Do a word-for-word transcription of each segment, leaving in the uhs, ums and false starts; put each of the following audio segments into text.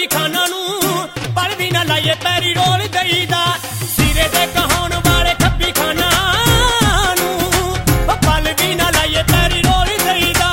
ਖੱਬੀ ਖਾਨਾ ਨੂੰ ਪਲ ਵੀ ਨਾ ਲਾਈਏ ਪੈਰੀ ਰੋਲ ਦਈਦਾ ਸਿਰੇ ਦੇ ਕਹਾਉਣ ਵਾਲੇ ਖੱਬੀ ਖਾਨਾ ਨੂੰ ਪਲ ਵੀ ਨਾ ਲਾਈਏ ਪੈਰੀ ਰੋਲ ਦਈਦਾ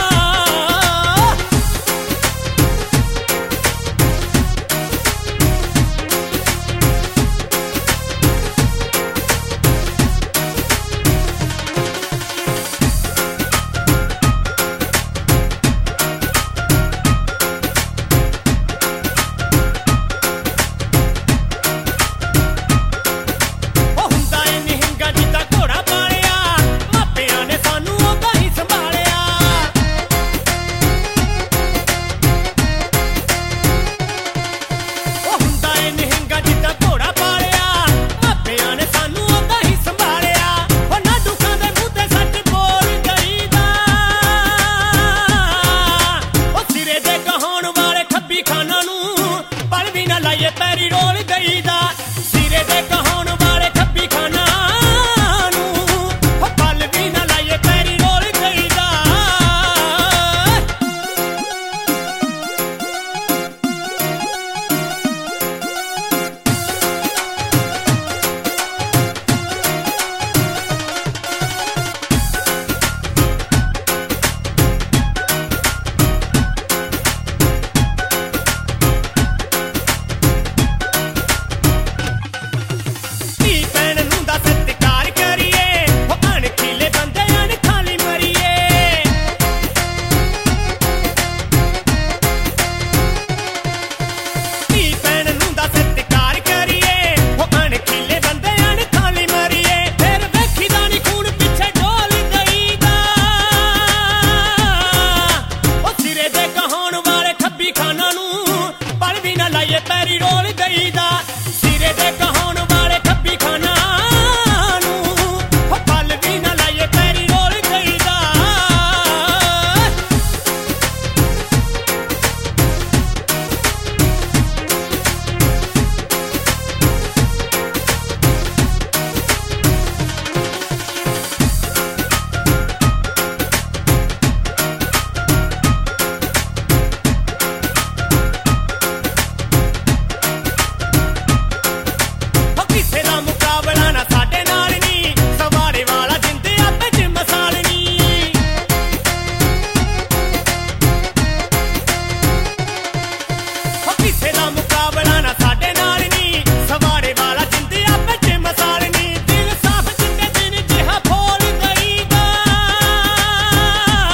ਪੈਰੀ ਰੋਲ ਗਈਦਾ ਸਿਰੇ ਦੇ ਕਹਾਉਣ ਵਾਲੇ ਖੱਬੀ ਖਾਨਾ ਨੂੰ ਪਲ ਵੀ ਨਾ ਲਾਈਏ ਪੈਰੀ ਰੋਲ ਗਈਦਾ ਪੈਰੀ ਰੋਲ ਗਈਦਾ ਸਿਰੇ ਦੇ ਕਹਾਉਣ ਵਾਲੇ ਖੱਬੀ ਖਾਨਾ ਨੂੰ ਪਲ ਵੀ ਨਾ ਲਾਈਏ ਪੈਰੀ ਰੋਲ ਗਈਦਾ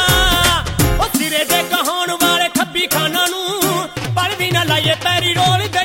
ਪੈਰੀ ਰੋਲ